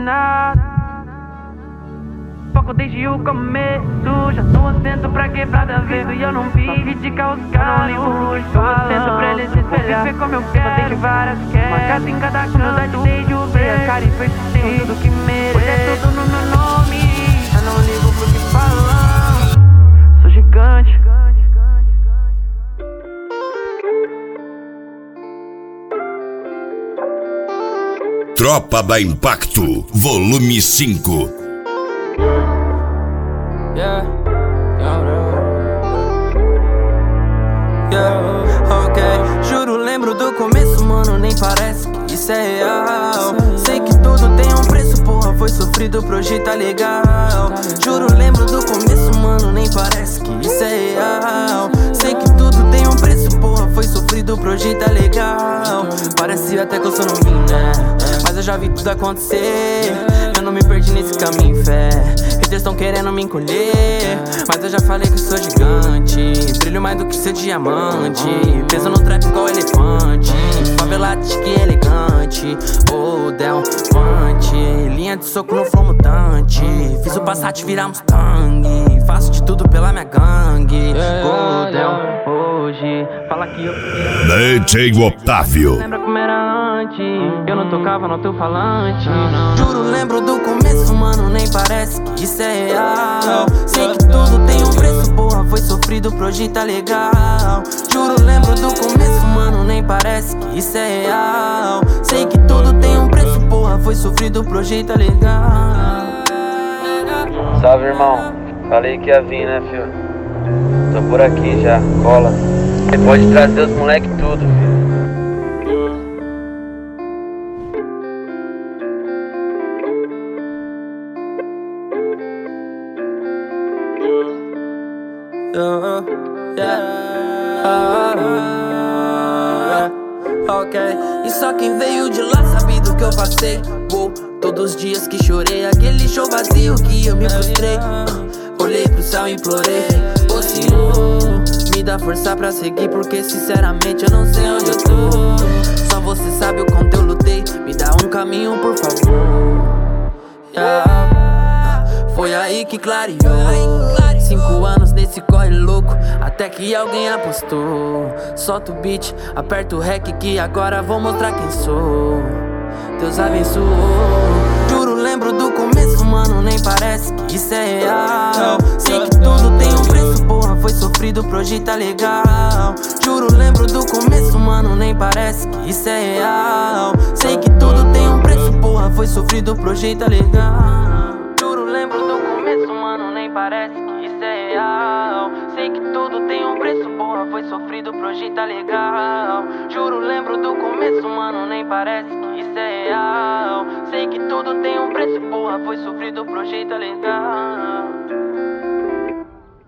nada. Foco desde o começo, já tô atento pra quebrada ver. E eu não vivo de causar, eu não ligo, tô atento pra eles espelhar. Viver como eu quero, desde várias quedas, uma casa em cada canto, desde o ver. Cara e persistente, tudo que mereço, pois é tudo no meu nome. Eu não ligo pro que falam, sou gigante. Tropa da Impacto, volume 5. Yeah, ok. Juro, lembro do começo, mano, nem parece que isso é real. Sei que tudo tem um preço, porra, foi sofrido pro hoje tá legal. Juro, lembro do começo, mano, nem parece que isso é real. Sei que tudo tem um preço, porra, foi sofrido pro hoje tá legal. Parece até que eu sou novinho, né? Mas eu já vi tudo acontecer. Eu não me perdi nesse caminho, fé. Eles tão querendo me encolher, mas eu já falei que sou gigante. Brilho mais do que ser diamante. Peso no trap igual elefante. Favelado que elegante. Oh, Del Vante. Linha de soco no flow mutante. Fiz o Passat virar Mustang. Faço de tudo pela minha gangue. Oh, Del, hoje fala que eu DJ Otávio. Lembra como era antes? Eu não tocava no teu falante. Juro, lembro do começo, mano, nem parece que isso é real. Sei que tudo tem um preço, porra, foi sofrido pro hoje tá legal. Juro, lembro do começo, mano, nem parece que isso é real. Sei que tudo tem um preço, porra, foi sofrido pro hoje tá legal. Salve, irmão. Falei que ia vir, né, filho? Tô por aqui já, cola. Você pode trazer os moleque tudo, filho. Ok, e só quem veio de lá sabe do que eu passei. Todos os dias que chorei, aquele show vazio que eu me frustrei. Olhei pro céu e implorei, ô Senhor, me dá força pra seguir, porque sinceramente eu não sei onde eu tô. Só você sabe o quanto eu lutei, me dá um caminho por favor. Foi aí que clareou. 5 anos nesse corre louco, até que alguém apostou. Solta o beat, aperta o rec que agora vou mostrar quem sou. Deus abençoou. Juro, lembro do começo, mano, nem parece que isso é real. Sei que tudo tem um preço, porra, foi sofrido pro hoje tá legal. Juro, lembro do começo, mano, nem parece que isso é real. Sei que tudo tem um preço, porra, foi sofrido pro hoje tá legal. Juro, lembro do começo, mano, nem parece que isso é real. Sei que tudo tem um preço, porra, foi sofrido pro hoje tá legal. Juro, lembro do começo, mano, nem parece que isso é real. Sei que tudo tem um preço, porra, foi sofrido pro hoje tá legal.